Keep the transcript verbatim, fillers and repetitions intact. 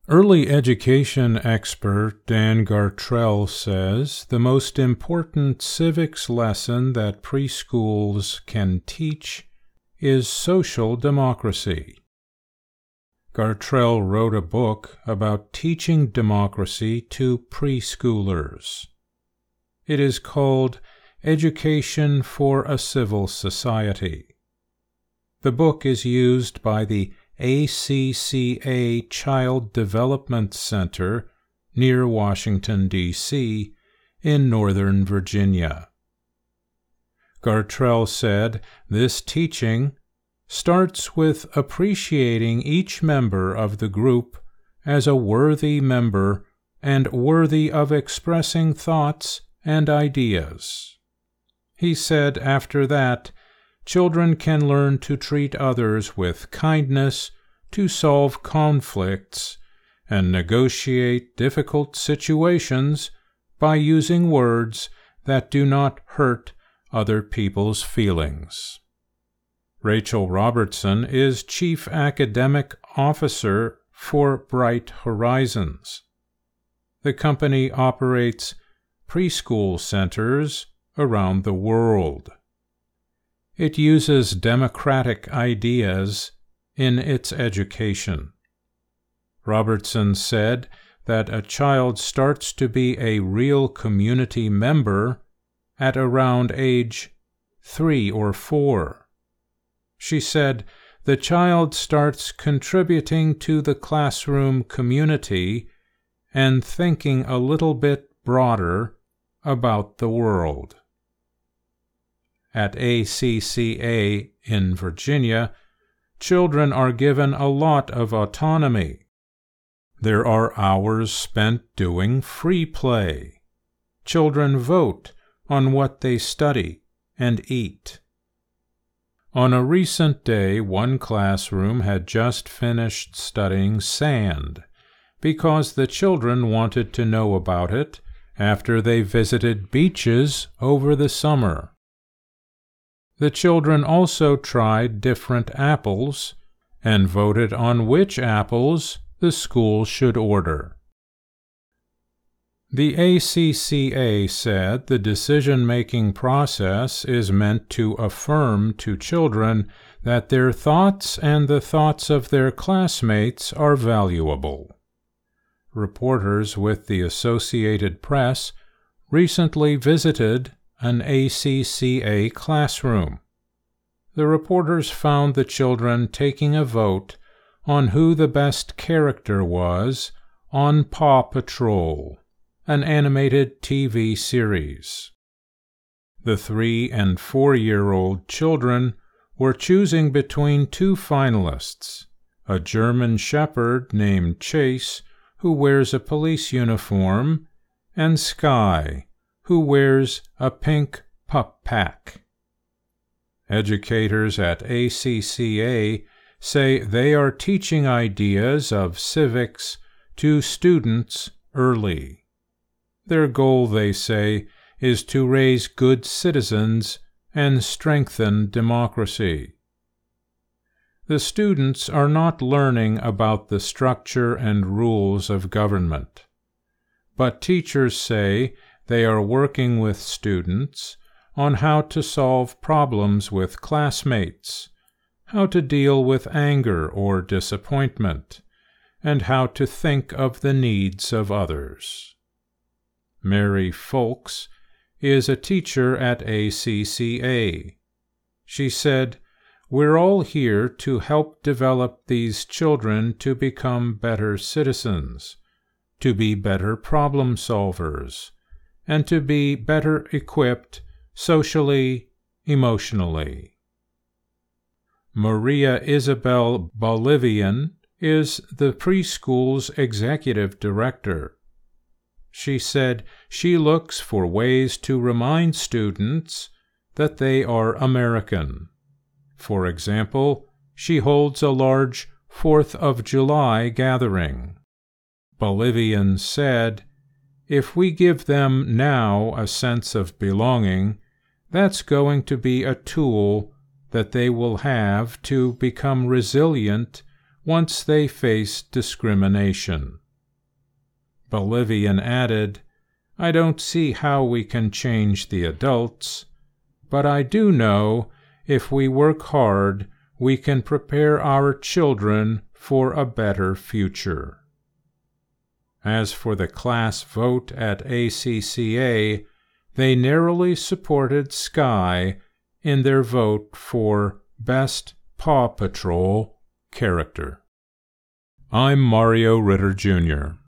Early education expert Dan Gartrell says the most important civics lesson that preschools can teach is social democracy. Gartrell wrote a book about teaching democracy to preschoolers. It is called Education for a Civil Society. The book is used by the A C C A Child Development Center near Washington, D C, in Northern Virginia. Gartrell said this teaching starts with appreciating each member of the group as a worthy member and worthy of expressing thoughts and ideas. He said after that, children can learn to treat others with kindness, to solve conflicts, and negotiate difficult situations by using words that do not hurt other people's feelings. Rachel Robertson is Chief Academic Officer for Bright Horizons. The company operates preschool centers around the world. It uses democratic ideas in its education. Robertson said that a child starts to be a real community member at around age three or four. She said the child starts contributing to the classroom community and thinking a little bit broader about the world. At A C C A in Virginia, children are given a lot of autonomy. There are hours spent doing free play. Children vote on what they study and eat. On a recent day, one classroom had just finished studying sand because the children wanted to know about it after they visited beaches over the summer. The children also tried different apples and voted on which apples the school should order. The A C C A said the decision-making process is meant to affirm to children that their thoughts and the thoughts of their classmates are valuable. Reporters with the Associated Press recently visited an A C C A classroom. The reporters found the children taking a vote on who the best character was on Paw Patrol, an animated T V series. The three- and four-year-old children were choosing between two finalists, a German Shepherd named Chase, who wears a police uniform, and Sky, who wears a pink pup pack. Educators at A C C A say they are teaching ideas of civics to students early. Their goal, they say, is to raise good citizens and strengthen democracy. The students are not learning about the structure and rules of government, but teachers say they are working with students on how to solve problems with classmates, how to deal with anger or disappointment, and how to think of the needs of others. Mary Folks is a teacher at A C C A. She said, "We're all here to help develop these children to become better citizens, to be better problem solvers, and to be better equipped socially, emotionally." Maria Isabel Bolivian is the preschool's executive director. She said she looks for ways to remind students that they are American. For example, she holds a large Fourth of July gathering. Bolivian said, "If we give them now a sense of belonging, that's going to be a tool that they will have to become resilient once they face discrimination." Bolivian added, "I don't see how we can change the adults, but I do know if we work hard, we can prepare our children for a better future." As for the class vote at A C C A, they narrowly supported Sky in their vote for Best Paw Patrol Character. I'm Mario Ritter, Junior